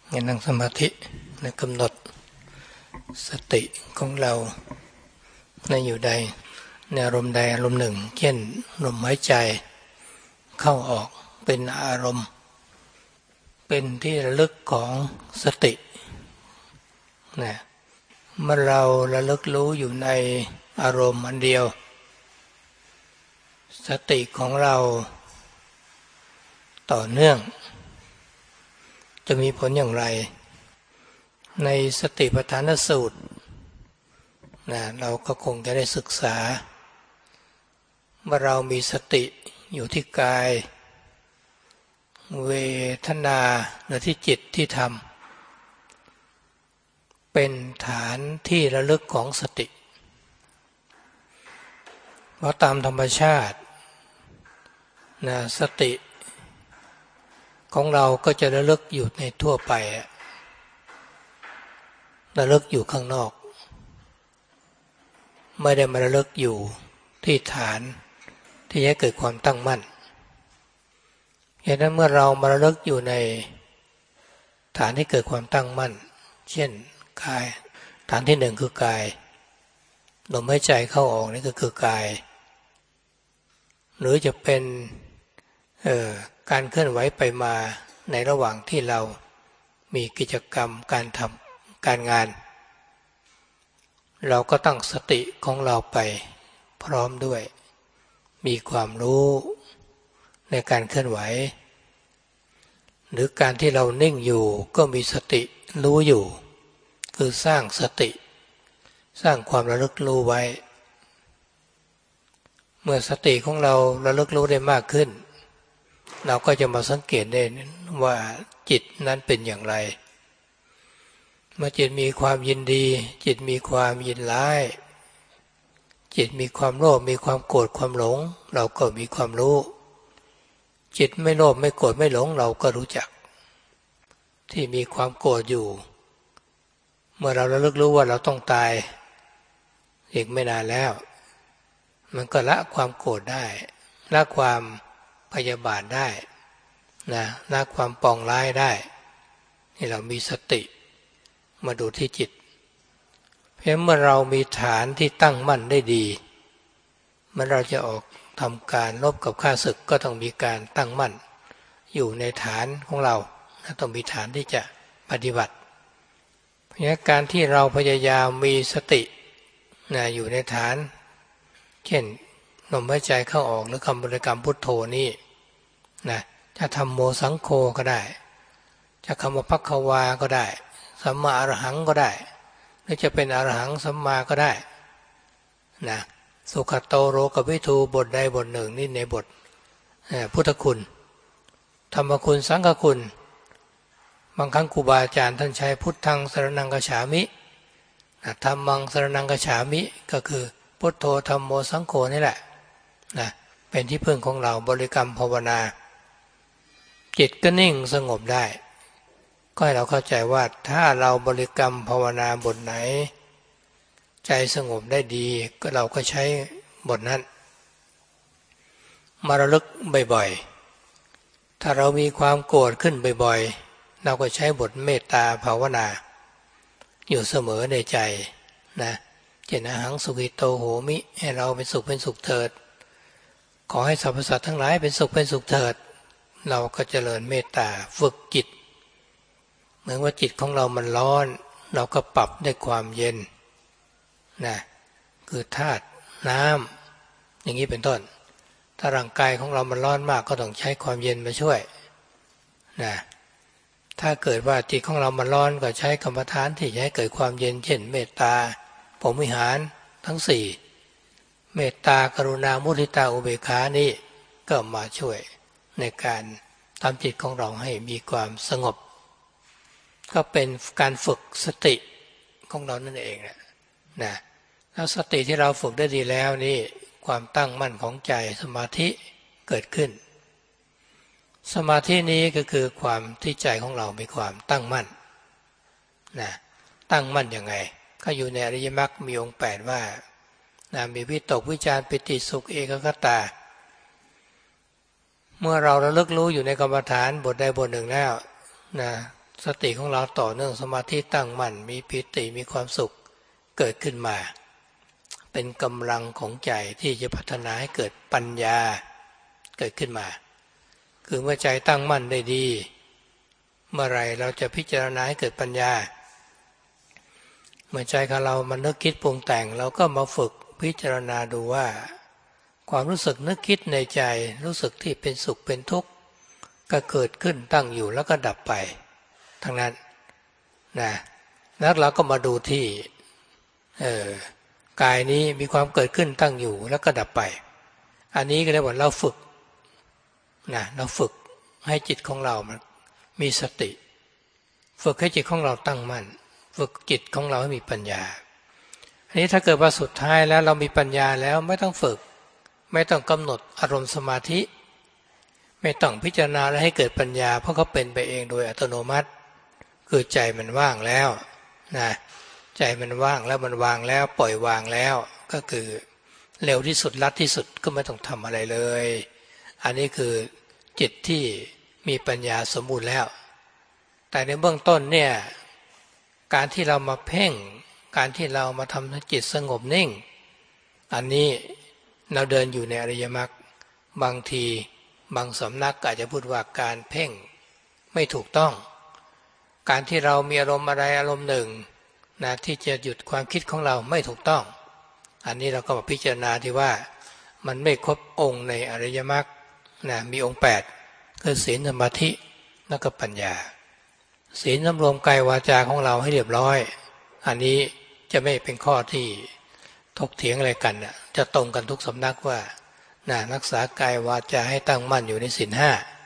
ให้นั่งสมาธิในกำหนดสติของเราในอยู่ใดในอารมณ์ใดอารมณ์หนึ่งเช่นลมหายใจเข้าออกเป็นอารมณ์เป็นที่ระลึกของสตินะเมื่อเราระลึกรู้อยู่ในอารมณ์อันเดียวสติของเราต่อเนื่องจะมีผลอย่างไรในสติปัฏฐานสูตรนะเราก็คงจะได้ศึกษาเมื่อเรามีสติอยู่ที่กายเวทนาหรือที่จิตที่ธรรมเป็นฐานที่ระลึกของสติเพราะตามธรรมชาตินะสติของเราก็จะระลึกอยู่ในทั่วไประลึกอยู่ข้างนอกไม่ได้มาระลึกอยู่ที่ฐานที่ให้เกิดความตั้งมั่นฉะนั้นเมื่อเรามาระลึกอยู่ในฐานที่เกิดความตั้งมั่นเช่นกายฐานที่หนึ่งคือกายลมหายใจเข้าออกนี่ก็คือกายหรือจะเป็นการเคลื่อนไหวไปมาในระหว่างที่เรามีกิจกรรมการทำการงานเราก็ตั้งสติของเราไปพร้อมด้วยมีความรู้ในการเคลื่อนไหวหรือการที่เรานิ่งอยู่ก็มีสติรู้อยู่คือสร้างสติสร้างความระลึกรู้ไว้เมื่อสติของเราระลึกรู้ได้มากขึ้นเราก็จะมาสังเกตได้ว่าจิตนั้นเป็นอย่างไรเมื่อจิตมีความยินดีจิตมีความยินร้ายจิตมีความโลภมีความโกรธความหลงเราก็มีความรู้จิตไม่โลภไม่โกรธไม่หลงเราก็รู้จักที่มีความโกรธอยู่เมื่อเราระลึกรู้ว่าเราต้องตายอีกไม่นานแล้วมันก็ละความโกรธได้ละความพยาบาทได้นะละความปองร้ายได้ที่เรามีสติมาดูที่จิตเพราะเมื่อเรามีฐานที่ตั้งมั่นได้ดีเมื่อเราจะออกทำการรบกับข้าศึกก็ต้องมีการตั้งมั่นอยู่ในฐานของเราต้องมีฐานที่จะปฏิบัติเพราะการที่เราพยายามมีสตินะอยู่ในฐานเช่นลมหายใจเข้าออกหรือคำบริกรรมพุทโธนี่นะจะธัมโมสังโฆก็ได้จะคำว่าภัคควาก็ได้สัมมาอรหังก็ได้หรือจะเป็นอรหังสัมมาก็ได้นะสุขโตโรกวิทูบทใดบทหนึ่งนี่ในบทพุทธคุณธรรมคุณสังฆคุณบางครั้งครูบาอาจารย์ท่านใช้พุทธังสรณังคัจฉามิธัมมังสรณังคัจฉามิก็คือพุทโธธัมโมสังโฆนี่แหละนะเป็นที่พึ่งของเราบริกรรมภาวนาจิตก็นิ่งสงบได้ก็ให้เราเข้าใจว่าถ้าเราบริกรรมภาวนาบทไหนใจสงบได้ดีก็เราก็ใช้บทนั้นมาระลึกบ่อยๆถ้าเรามีความโกรธขึ้นบ่อยๆเราก็ใช้บทเมตตาภาวนาอยู่เสมอในใจนะเจนะหังสุขิโตโหมิให้เราเป็นสุขเป็นสุขเถิดขอให้สรรพสัตว์ทั้งหลายเป็นสุขเป็นสุขเถิดเราก็เจริญเมตตาฝึกจิตเหมือนว่าจิตของเรามันร้อนเราก็ปรับด้วยความเย็นนะคือธาตุน้ำอย่างนี้เป็นต้นถ้าร่างกายของเรามันร้อนมากก็ต้องใช้ความเย็นมาช่วยนะถ้าเกิดว่าจิตของเรามันร้อนก็ใช้กรรมฐานที่จะให้เกิดความเย็นเช่นเมตตาพรหมวิหารทั้งสี่เมตตากรุณามุทิตาอุเบกขานี่ก็มาช่วยในการทำจิตของเราให้มีความสงบก็เป็นการฝึกสติของเรานั่นเองนะแล้วสติที่เราฝึกได้ดีแล้วนี่ความตั้งมั่นของใจสมาธิเกิดขึ้นสมาธินี้ก็คือความที่ใจของเรามีความตั้งมั่นนะตั้งมั่นยังไงก็อยู่ในอริยมรรคมีองค์8ว่านะมีวิตกวิจารปิติสุขเอกคตาเมื่อเราระลึกรู้อยู่ในกรรมฐานบทใดบทหนึ่งแล้วนะสติของเราต่อเนื่องสมาธิตั้งมั่นมีปิติมีความสุขเกิดขึ้นมาเป็นกำลังของใจที่จะพัฒนาให้เกิดปัญญาเกิดขึ้นมาคือเมื่อใจตั้งมั่นได้ดีเมื่อไรเราจะพิจารณาให้เกิดปัญญาเมื่อใจของเรามันนึกคิดปรุงแต่งเราก็มาฝึกพิจารณาดูว่าความรู้สึกนึกคิดในใจรู้สึกที่เป็นสุขเป็นทุกข์ก็เกิดขึ้นตั้งอยู่แล้วก็ดับไปทั้งนั้นนะแล้วเราก็มาดูที่กายนี้มีความเกิดขึ้นตั้งอยู่แล้วก็ดับไปอันนี้ก็เรียกว่าเราฝึกนะเราฝึกให้จิตของเรามันมีสติฝึกให้จิตของเราตั้งมั่นฝึกจิตของเราให้มีปัญญาอันนี้ถ้าเกิดว่าสุดท้ายแล้วเรามีปัญญาแล้วไม่ต้องฝึกไม่ต้องกำหนดอารมณ์สมาธิไม่ต้องพิจารณาแล้วให้เกิดปัญญาเพราะเขาเป็นไปเองโดยอัตโนมัติคือใจมันว่างแล้วนะใจมันว่างแล้วมันวางแล้วปล่อยวางแล้วก็คือเร็วที่สุดลัดที่สุดก็ไม่ต้องทำอะไรเลยอันนี้คือจิตที่มีปัญญาสมบูรณ์แล้วแต่ในเบื้องต้นเนี่ยการที่เรามาเพ่งการที่เรามาทำให้จิตสงบนิ่งอันนี้เราเดินอยู่ในอริยมรรคบางทีบางสำนักอาจจะพูดว่าการเพ่งไม่ถูกต้องการที่เรามีอารมณ์อะไรอารมณ์หนึ่งนะที่จะหยุดความคิดของเราไม่ถูกต้องอันนี้เราก็มาพิจารณาที่ว่ามันไม่ครบองค์ในอริยมรรคนะมีองค์8คือศีลสมาธิแล้วก็ปัญญาศีลสำรวมกายวาจาของเราให้เรียบร้อยอันนี้จะไม่เป็นข้อที่ถกเถียงอะไรกันนะจะตรงกันทุกสำนักว่านะรักษากายวาจาให้ตั้งมั่นอยู่ในศีล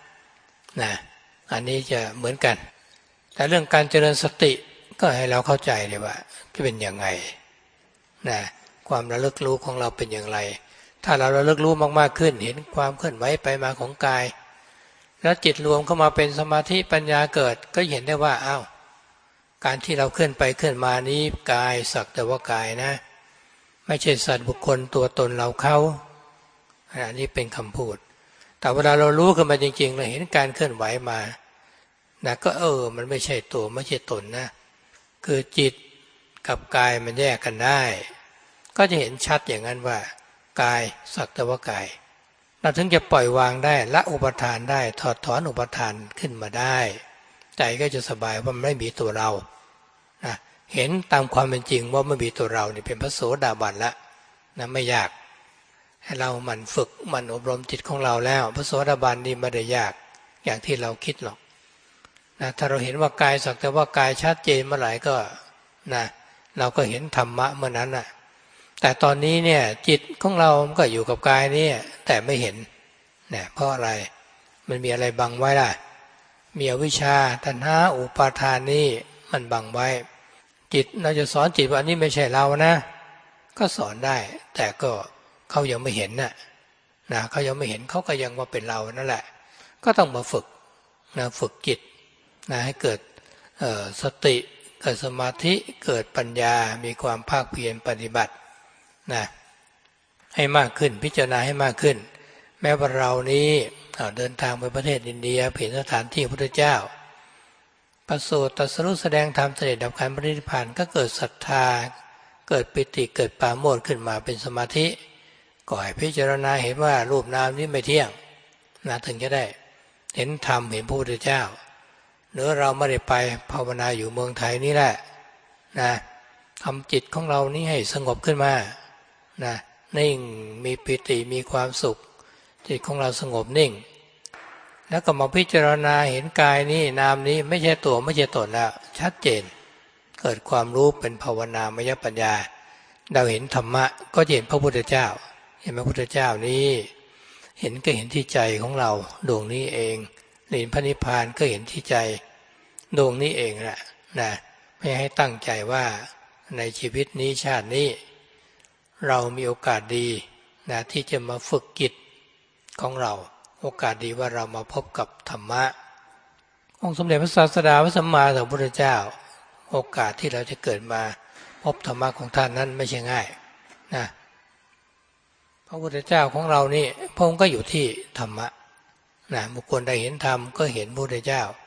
5นะอันนี้จะเหมือนกันแต่เรื่องการเจริญสติก็ให้เราเข้าใจเลยว่าจะเป็นยังไงนะความระลึกรู้ของเราเป็นอย่างไรถ้าเราระลึกรู้มากๆขึ้นเห็นความเคลื่อนไหวไปมาของกายแล้วจิตรวมเข้ามาเป็นสมาธิปัญญาเกิดก็เห็นได้ว่าอ้าวการที่เราเคลื่อนไปเคลื่อนมานี้กายสักแต่ว่ากายนะไม่ใช่สัตว์บุคคลตัวตนเราเขาอันนี้เป็นคำพูดแต่เวลาเรารู้ขึ้นมาจริงๆเราเห็นการเคลื่อนไหวมานะก็มันไม่ใช่ตัวไม่ใช่ตนนะคือจิตกับกายมันแยกกันได้ก็จะเห็นชัดอย่างนั้นว่ากายสักแต่ว่ากายเราถึงจะปล่อยวางได้ละอุปทานได้ถอดถอนอุปทานขึ้นมาได้ใจก็จะสบายว่ามันไม่มีตัวเรานะเห็นตามความเป็นจริงว่าไม่มีตัวเรานี่เป็นพระโสดาบันละนะไม่ยากให้เรามันฝึกมันอบรมจิตของเราแล้วพระโสดาบันนี่ไม่ได้ยากอย่างที่เราคิดหรอกนะถ้าเราเห็นว่ากายสักแต่ว่ากายชัดเจนเมื่อไหร่ก็นะเราก็เห็นธรรมะเมื่อนั้นน่ะแต่ตอนนี้เนี่ยจิตของเราก็อยู่กับกายนี่แต่ไม่เห็นเนี่ยเพราะอะไรมันมีอะไรบังไว้ล่ะมีอวิชชาตัณหาอุปาทานนี่มันบังไว้จิตเราจะสอนจิตว่านี่ไม่ใช่เรานะก็สอนได้แต่ก็เขายังไม่เห็นนะเขายังไม่เห็นเขาก็ยังว่าเป็นเรานั่นแหละก็ต้องมาฝึกนะฝึกจิตนะให้เกิดสติเกิดสมาธิเกิดปัญญามีความภาคเพียรปฏิบัตินะให้มากขึ้นพิจารณาให้มากขึ้นแม้ว่าเรานี้เดินทางไปประเทศอินเดียเห็นสถานที่พระพุทธเจ้าประสูติตรัสรู้แสดงธรรมเสด็จดับขันธ์ปรินิพพานก็เกิดศรัทธาเกิดปิติเกิดปราโมทย์ขึ้นมาเป็นสมาธิก็ให้พิจารณาเห็นว่ารูปนามนี้ไม่เที่ยงนะถึงจะได้เห็นธรรมเห็นพระพุทธเจ้าเนื้อเราไม่ได้ไปภาวนาอยู่เมืองไทยนี่แหละนะทำจิตของเรานี้ให้สงบขึ้นมานะนิ่งมีปิติมีความสุขจิตของเราสงบนิ่งแล้วก็มาพิจารณาเห็นกายนี้นามนี้ไม่ใช่ตัวไม่ใช่ตนแล้วชัดเจนเกิดความรู้เป็นภาวนามยปัญญาเราเห็นธรรมะก็เห็นพระพุทธเจ้าเห็นพระพุทธเจ้านี้เห็นก็เห็นที่ใจของเราดวงนี้เองเห็นพระนิพพานก็เห็นที่ใจดวงนี้เองแหละนะไม่ให้ตั้งใจว่าในชีวิตนี้ชาตินี้เรามีโอกาสดีนะที่จะมาฝึกจิตของเราโอกาสดีว่าเรามาพบกับธรรมะองค์สมเด็จพระศาสดาพระสัมมาสัมพุทธเจ้าโอกาสที่เราจะเกิดมาพบธรรมะของท่านนั้นไม่ใช่ง่ายนะพระพุทธเจ้าของเรานี่พระองค์ก็อยู่ที่ธรรมะนะบุคคลใดเห็นธรรมก็เห็นพระพุทธเจ้า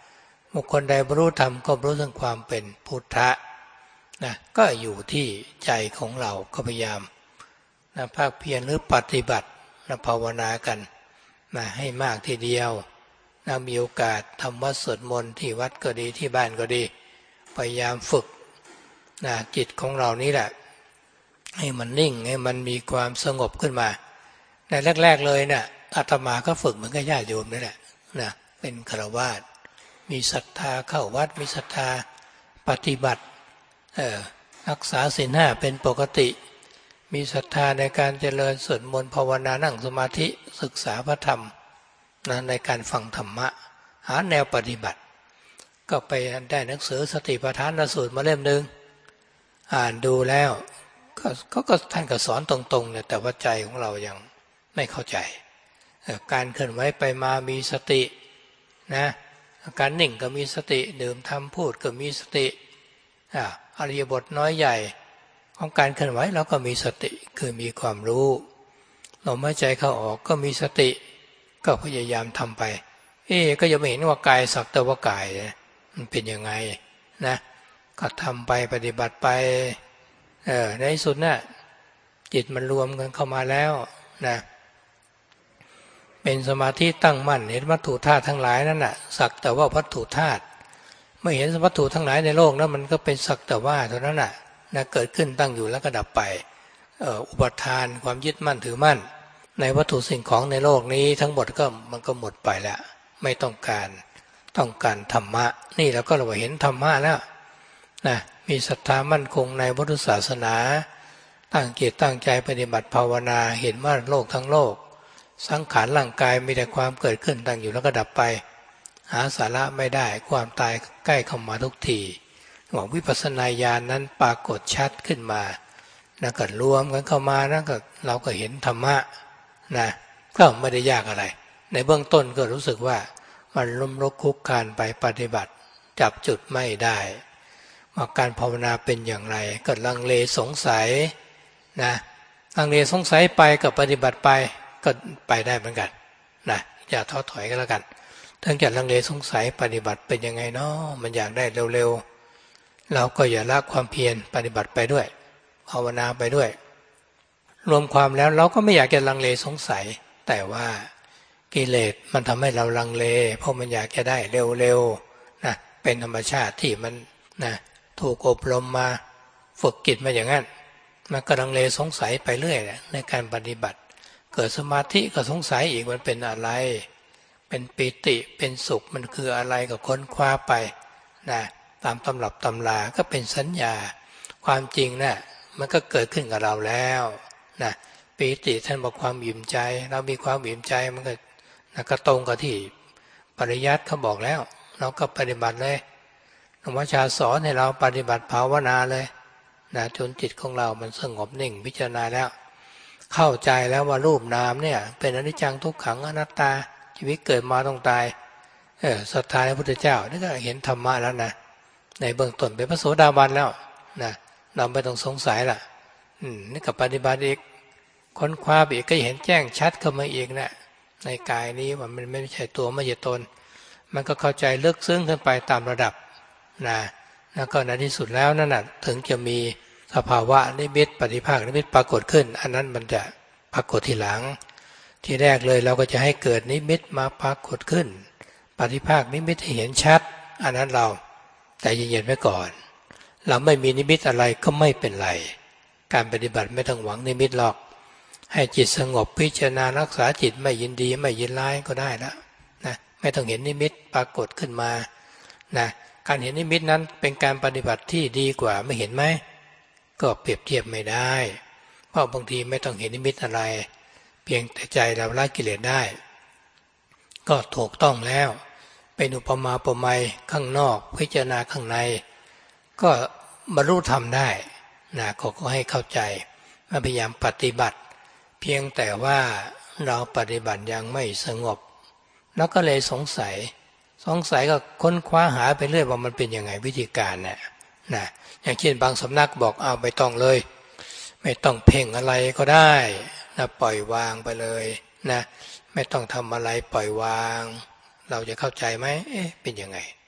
บุคคลใดบรรลุธรรมก็บรรลุถึงความเป็นพุทธะนะก็อยู่ที่ใจของเราก็พยายามนะภาคเพียรหรือปฏิบัตินะภาวนากันนะให้มากทีเดียวนะมีโอกาสทำวัดสวดมนต์ที่วัดก็ดีที่บ้านก็ดีพยายามฝึกนะจิตของเรานี่แหละให้มันนิ่งให้มันมีความสงบขึ้นมาในแรกๆเลยเนี่ยอาตมาก็ฝึกเหมือนกับญาติโยมนี่แหละนะเป็นฆราวาสมีศรัทธาเข้าวัดมีศรัทธาปฏิบัติรักษาศีลห้าเป็นปกติมีศรัทธาในการเจริญสวดมนต์ภาวนานั่งสมาธิศึกษาพระธรรมนะในการฟังธรรมะหาแนวปฏิบัติก็ไปได้หนังสือสติปัฏฐานสูตรมาเล่มนึงอ่านดูแล้วก็ท่านก็สอนตรงๆเนี่ยแต่ว่าใจของเรายังไม่เข้าใจการเคลื่อนไหวไปมามีสตินะการนิ่งก็มีสติดื่มทำพูดก็มีสติอริยบทน้อยใหญ่ของการเคลื่อนไหวเราก็มีสติคือมีความรู้ลมหายใจเข้าออกก็มีสติก็พยายามทำไปก็ยังไม่เห็นว่ากายสักแต่ว่ากายมันเป็นยังไงนะก็ทำไปปฏิบัติไปในที่สุดน่ะจิตมันรวมกันเข้ามาแล้วนะเป็นสมาธิตั้งมั่นเห็นวัตถุธาตุทั้งหลายนั่นน่ะสักแต่ว่าวัตถุธาตุไม่เห็นวัตถุทั้งหลายในโลกนั้นมันก็เป็นสักแต่ว่าเท่านั้นน่ะนะเกิดขึ้นตั้งอยู่แล้วก็ดับไปอุปทานความยึดมั่นถือมั่นในวัตถุสิ่งของในโลกนี้ทั้งหมดก็มันก็หมดไปแล้วไม่ต้องการธรรมะนี่เราก็เราเห็นธรรมะแล้วนะมีศรัทธามั่นคงในพุทธศาสนาตั้งจิตตั้งใจปฏิบัติภาวนาเห็นว่าโลกทั้งโลกสังขารร่างกายมีแต่ความเกิดขึ้นตั้งอยู่แล้วก็ดับไปหาสาระไม่ได้ความตายใกล้เข้ามาทุกทีหวังวิปัสสนาญาณนั้นปรากฏชัดขึ้นมานะก็รวมกันเข้ามานะก็เราก็เห็นธรรมะนะก็ไม่ได้ยากอะไรในเบื้องต้นก็รู้สึกว่ามันล้มลุกคลุกคลานไปปฏิบัติจับจุดไม่ได้ว่าการภาวนาเป็นอย่างไรก็ลังเลสงสัยนะลังเลสงสัยไปกับปฏิบัติไปก็ไปได้เหมือนกันนะอย่าท้อถอยก็แล้วกันทั้งจากลังเลสงสัยปฏิบัติเป็นยังไงเนาะมันอยากได้เร็วๆเราก็อย่าละความเพียรปฏิบัติไปด้วยภาวนาไปด้วยรวมความแล้วเราก็ไม่อยากจะลังเลสงสัยแต่ว่ากิเลสมันทำให้เราลังเลเพราะมันอยากจะได้เร็วๆนะเป็นธรรมชาติที่มันนะถูกอบรมมาฝึกจิตมาอย่างนั้นมันก็ลังเลสงสัยไปเรื่อยในการปฏิบัติเกิดสมาธิก็สงสัยอีกมันเป็นอะไรเป็นปิติเป็นสุขมันคืออะไรก็ค้นคว้าไปนะตามตำรับตำราก็เป็นสัญญาความจริงนะมันก็เกิดขึ้นกับเราแล้วนะปิติท่านบอกความอิ่มใจเรามีความอิ่มใจมันก็ตรงกับที่ปริยัติเขาบอกแล้วเราก็ปฏิบัติเลยธรรมชาติสอนให้เราปฏิบัติภาวนาเลยนะจนจิตของเรามันสงบนิ่งพิจารณาแล้วเข้าใจแล้วว่ารูปนามเนี่ยเป็นอนิจจังทุกขังอนัตตาชีวิตเกิดมาต้องตายศรัทธาในพระพุทธเจ้านี่ก็เห็นธรรมะแล้วนะในเบื้องต้นเป็นพระโสดาบันแล้วนะเราไม่ต้องสงสัยล่ะนี่กับปฏิบัติอีกค้นคว้าอีกก็เห็นแจ้งชัดเข้ามาอีกนะในกายนี้ว่ามันไม่ใช่ตัวไม่ใช่ตนมันก็เข้าใจลึกซึ้งขึ้นไปตามระดับนะแล้วก็ในที่สุดแล้วนั่นน่ะถึงจะมีสภาวะนิมิตปฏิภาคนิมิตปรากฏขึ้นอันนั้นมันจะปรากฏทีหลังที่แรกเลยเราก็จะให้เกิดนิมิตมาปรากฏขึ้นปฏิภาคนิมิตให้เห็นชัดอันนั้นเราแต่เย็นๆไว้ก่อนเราไม่มีนิมิตอะไรก็ไม่เป็นไรการปฏิบัติไม่ต้องหวังนิมิตหรอกให้จิตสงบพิจารณารักษาจิตไม่ยินดีไม่ยินร้ายก็ได้แล้วนะไม่ต้องเห็นนิมิตปรากฏขึ้นมานะการเห็นนิมิตนั้นเป็นการปฏิบัติที่ดีกว่าไม่เห็นไหมก็เปรียบเทียบไม่ได้เพราะบางทีไม่ต้องเห็นนิมิตอะไรเพียงแต่ใจเราละกิเลสได้ก็ถูกต้องแล้วเป็นอุปมาอุปไมยข้างนอกพิจารณาข้างในก็บรรลุธรรมได้นะก็ให้เข้าใจพยายามปฏิบัติเพียงแต่ว่าเราปฏิบัติยังไม่สงบแล้วก็เลยสงสัยก็ค้นคว้าหาไปเรื่อยว่ามันเป็นยังไงวิธีการนะอย่างเช่นบางสำนักบอกเอาไม่ต้องเลยไม่ต้องเพ่งอะไรก็ได้นะปล่อยวางไปเลยนะไม่ต้องทำอะไรปล่อยวางเราจะเข้าใจไหมเป็นยังไง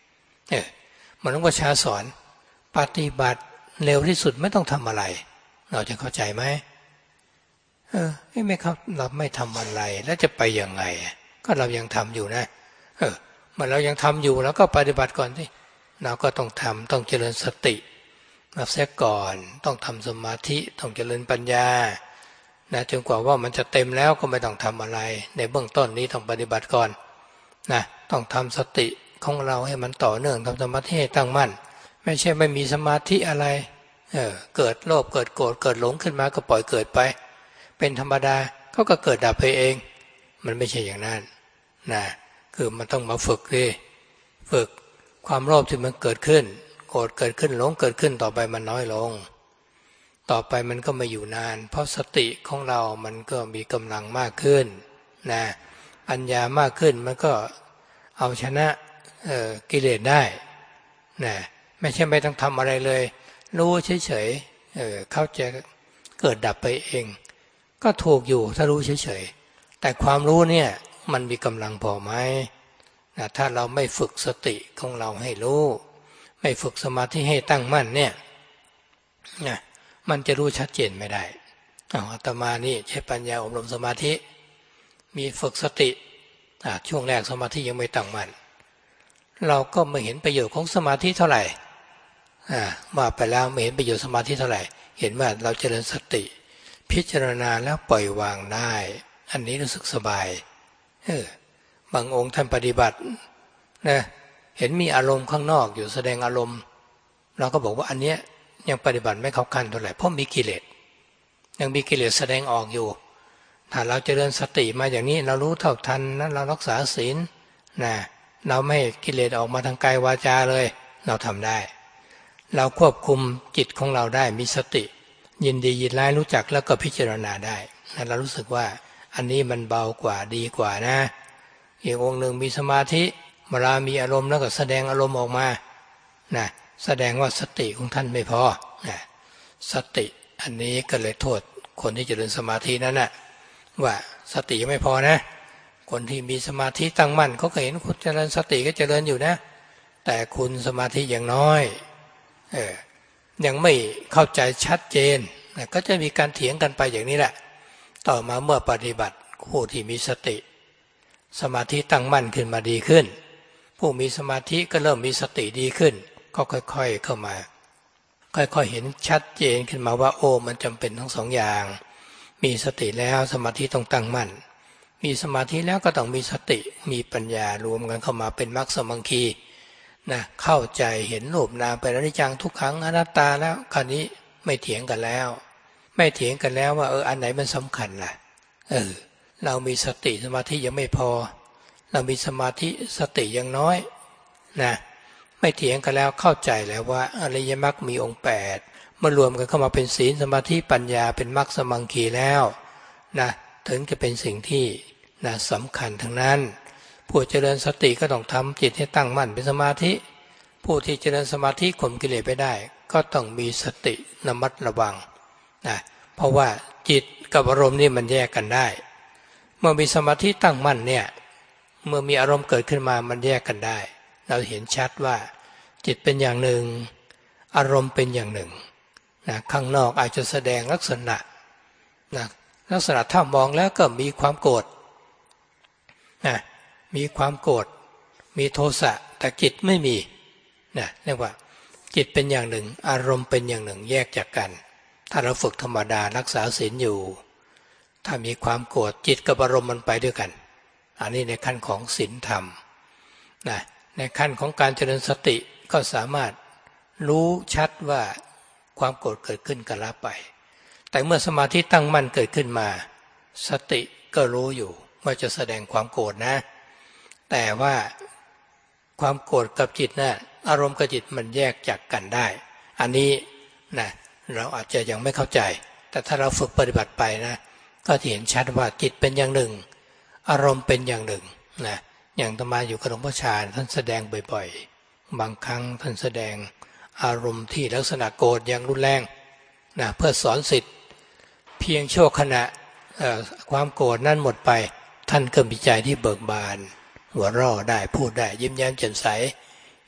มันต้องประชาสอนปฏิบัติเร็วที่สุดไม่ต้องทำอะไรเราจะเข้าใจไหมไม่ครับเราไม่ทำอะไรแล้วจะไปยังไงก็เรายังทำอยู่นะมันเรายังทำอยู่แล้วก็ปฏิบัติก่อนสิเราก็ต้องทำต้องเจริญสติมาเสียก่อนต้องทำสมาธิต้องเจริญปัญญานะจนกว่าว่ามันจะเต็มแล้วก็ไม่ต้องทำอะไรในเบื้องต้นนี้ต้องปฏิบัติก่อนนะต้องทำสติของเราให้มันต่อเนื่องทำสมาธิให้ตั้งมั่นไม่ใช่ไม่มีสมาธิอะไรเกิดโลภเกิดโกรธเกิดหลงขึ้นมาก็ปล่อยเกิดไปเป็นธรรมดาเขาก็เกิดดับไปเองมันไม่ใช่อย่างนั้นนะคือมันต้องมาฝึกดิฝึกความโลภที่มันเกิดขึ้นโกรธเกิดขึ้นหลงเกิดขึ้นต่อไปมันน้อยลงต่อไปมันก็ไม่อยู่นานเพราะสติของเรามันก็มีกำลังมากขึ้นนะปัญญามากขึ้นมันก็เอาชนะกิเลสได้นะไม่ใช่ไม่ต้องทำอะไรเลยรู้เฉยๆเขาจะเกิดดับไปเองก็ถูกอยู่ถ้ารู้เฉยๆแต่ความรู้เนี่ยมันมีกำลังพอไหมนะถ้าเราไม่ฝึกสติของเราให้รู้ไม่ฝึกสมาธิให้ตั้งมั่นเนี่ยนะมันจะรู้ชัดเจนไม่ได้อาตมานี่ใช้ปัญญาอบรมสมาธิมีฝึกสติช่วงแรกสมาธิยังไม่ตั้งมั่นเราก็ไม่เห็นประโยชน์ของสมาธิเท่าไหร่มาไปแล้วไม่เห็นประโยชน์สมาธิเท่าไหร่เห็นว่าเราเจริญสติพิจารณาแล้วปล่อยวางได้อันนี้รู้สึกสบายบางองค์ท่านปฏิบัตินะเห็นมีอารมณ์ข้างนอกอยู่แสดงอารมณ์เราก็บอกว่าอันเนี้ยยังปฏิบัติไม่เข้าขั้นเท่าไหร่เพราะมีกิเลสยังมีกิเลสแสดงออกอยู่ถ้าเราเจริญสติมาอย่างนี้เรารู้เท่าทันนะเรารักษาศีลนะเราไม่ให้กิเลสออกมาทางกายวาจาเลยเราทำได้เราควบคุมจิตของเราได้มีสติยินดียินร้ายรู้จักแล้วก็พิจารณาได้เรารู้สึกว่าอันนี้มันเบากว่าดีกว่านะอีกองค์หนึ่งมีสมาธิเวลามีอารมณ์แล้วก็แสดงอารมณ์ออกมานะแสดงว่าสติของท่านไม่พอนะสติอันนี้ก็เลยโทษคนที่เจริญสมาธินั่นนะว่าสติยังไม่พอนะคนที่มีสมาธิตั้งมั่นเขาก็เห็นคุณเจริญสติก็เจริญอยู่นะแต่คุณสมาธิยังน้อยยังไม่เข้าใจชัดเจนก็จะมีการเถียงกันไปอย่างนี้แหละต่อมาเมื่อปฏิบัติผู้ที่มีสติสมาธิตั้งมั่นขึ้นมาดีขึ้นผู้มีสมาธิก็เริ่มมีสติดีขึ้นก็ค่อยๆเข้ามาค่อยๆเห็นชัดเจนขึ้นมาว่าโอ้มันจำเป็นทั้งสองอย่างมีสติแล้วสมาธิต้องตั้งมั่นมีสมาธิแล้วก็ต้องมีสติมีปัญญารวมกันเข้ามาเป็นมรรคสมังคีนะเข้าใจเห็นรูปนามเป็นอนิจจังทุกขังอนัตตาแล้วคราวนี้ไม่เถียงกันแล้วไม่เถียงกันแล้วว่าอันไหนมันสำคัญล่ะเรามีสติสมาธิยังไม่พอเรามีสมาธิสติยังน้อยนะไม่เถียงกันแล้วเข้าใจแล้วว่าอริยมรรคมีองค์8มารวมกันเข้ามาเป็นศีลสมาธิปัญญาเป็นมรรคสมังคีแล้วนะถึงจะเป็นสิ่งที่นะสำคัญทั้งนั้นผู้เจริญสติก็ต้องทำจิตให้ตั้งมั่นเป็นสมาธิผู้ที่เจริญสมาธิข่มกิเลสไปได้ก็ต้องมีสติระมัดระวังนะเพราะว่าจิตกับอารมณ์นี่มันแยกกันได้เมื่อมีสมาธิตั้งมั่นเนี่ยเมื่อมีอารมณ์เกิดขึ้นมามันแยกกันได้เราเห็นชัดว่าจิตเป็นอย่างหนึ่งอารมณ์เป็นอย่างหนึ่งนะข้างนอกอาจจะแสดงลักษณะนะลักษณะถ้ามองแล้วก็มีความโกรธนะมีความโกรธมีโทสะแต่จิตไม่มีนะเรียกว่าจิตเป็นอย่างหนึ่งอารมณ์เป็นอย่างหนึ่งแยกจากกันถ้าเราฝึกธรรมดารักษาศีลอยู่ถ้ามีความโกรธจิตกับอารมณ์มันไปด้วยกันอันนี้ในขั้นของศีลธรรมนะในขั้นของการเจริญสติก็สามารถรู้ชัดว่าความโกรธเกิดขึ้นก็ละไปแต่เมื่อสมาธิตั้งมั่นเกิดขึ้นมาสติก็รู้อยู่ว่าจะแสดงความโกรธนะแต่ว่าความโกรธกับจิตนะอารมณ์กับจิตมันแยกจากกันได้อันนี้นะเราอาจจะยังไม่เข้าใจแต่ถ้าเราฝึกปฏิบัติไปนะก็จะเห็นชัดว่าจิตเป็นอย่างหนึ่งอารมณ์เป็นอย่างหนึ่งนะอย่างอาตมาอยู่กับหลวงพ่อชาญท่านแสดงบ่อยๆบางครั้งท่านแสดงอารมณ์ที่ลักษณะโกรธอย่างรุนแรงนะเพื่อสอนศิษย์เพียงชั่วขณะความโกรธนั้นหมดไปท่านก็มีใจที่เบิกบานหัวเราะได้พูดได้ยิ้มแย้มแจ่มใส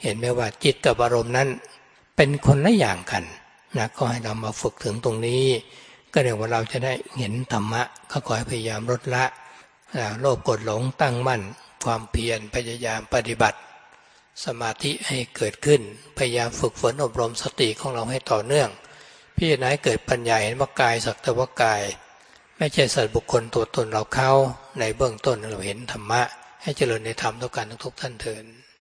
เห็นไหมว่าจิตกับอารมณ์นั้นเป็นคนละอย่างกันนะก็ให้เรามาฝึกถึงตรงนี้ก็เรียกว่าเราจะได้เห็นธรรมะก็ขอให้พยายามลดละโลภโกรธหลงตั้งมั่นความเพียรพยายามปฏิบัติสมาธิให้เกิดขึ้นพยายามฝึกฝนอบรมสติของเราให้ต่อเนื่องพิจารณาให้เกิดปัญญาเห็นว่ากายสักแต่ว่ากายไม่ใช่สัตว์บุคคลตัวตนเราเขาในเบื้องต้นเราเห็นธรรมะให้เจริญในธรรมทุกการทุกท่านเถิด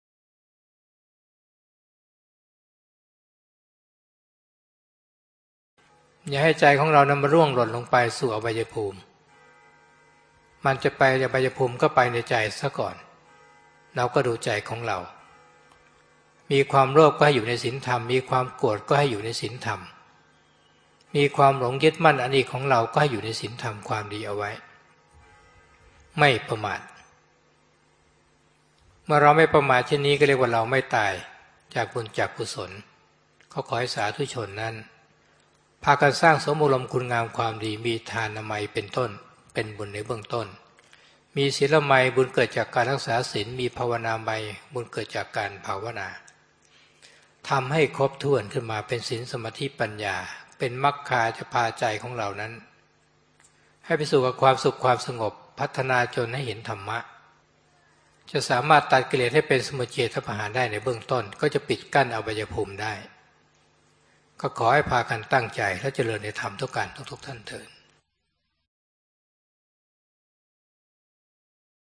อย่าให้ใจของเรานั้นมาร่วงหล่นลงไปสู่อบายภูมิมันจะไปอบายภูมิก็ไปในใจซะก่อนเราก็ดูใจของเรามีความโลภก็ให้อยู่ในศีลธรรมมีความโกรธก็ให้อยู่ในศีลธรรมมีความหลงยึดมั่นอันนี้ของเราก็ให้อยู่ในศีลธรรมความดีเอาไว้ไม่ประมาทเมื่อเราไม่ประมาทเช่นนี้ก็เรียกว่าเราไม่ตายจากบุญจากกุศลขอให้สาธุชนนั้นพากันสร้างสมบูรณ์คุณงามความดีมีทานนามัยเป็นต้นเป็นบุญในเบื้องต้นมีศีลไมยบุญเกิดจากการรักษาศีลมีภาวนาไมยบุญเกิดจากการภาวนาทำให้ครบถ้วนขึ้นมาเป็นศีลสมาธิปัญญาเป็นมรรคาจะพาใจของเรานั้นให้ไปสู่กับความสุขความสงบพัฒนาจนให้เห็นธรรมะจะสามารถตัดกิเลสให้เป็นสมุจเฉทประหารได้ในเบื้องต้นก็จะปิดกั้นอบายภูมิได้ก็ขอให้พากันตั้งใจและเจริญในธรรมทุกการทุกท่านเถิด